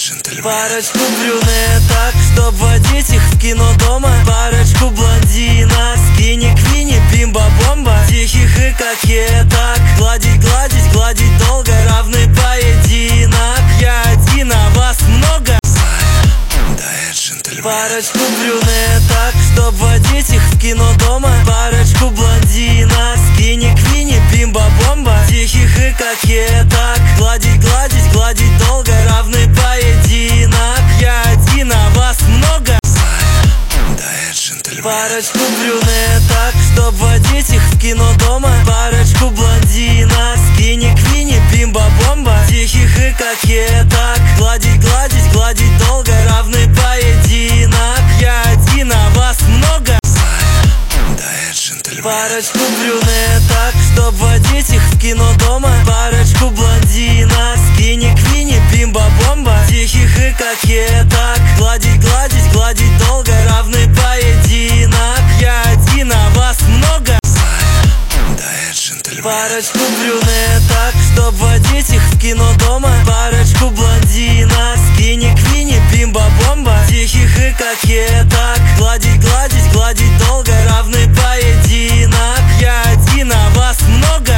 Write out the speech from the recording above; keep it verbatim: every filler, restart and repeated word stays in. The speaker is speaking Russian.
Парочку брюнеток, чтоб водить их в кино дома. Парочку блондинок, скини-квини, бимба-бомба. Тихих и кокеток, гладить, гладить, гладить долго. Равный поединок, я один, а вас много. Парочку брюнеток, чтоб водить их в кино дома. Парочку блондинок, скини-квини, бимба-бомба. Тихих и кокеток, гладить, гладить, гладить долго. Равный поединок, я один, а вас много. Парочку брюнеток, чтоб водить их в кино дома. Парочку блондинок, скини-квини, бимба-бомба. Тихих и кокеток, гладить, гладить, гладить долго. Равный поединок, я один, а вас много. Парочку брюнеток, чтоб водить их в кино дома. Парочку блондинок, скини-квини, бимба-бомба. Тихих и кокеток, гладить, гладить, гладить долго. Равный поединок, я один, а вас много. Парочку брюнеток, чтоб водить их в кино дома. Парочку блондинок, скини-квини, бимба-бомба. Тихих и кокеток,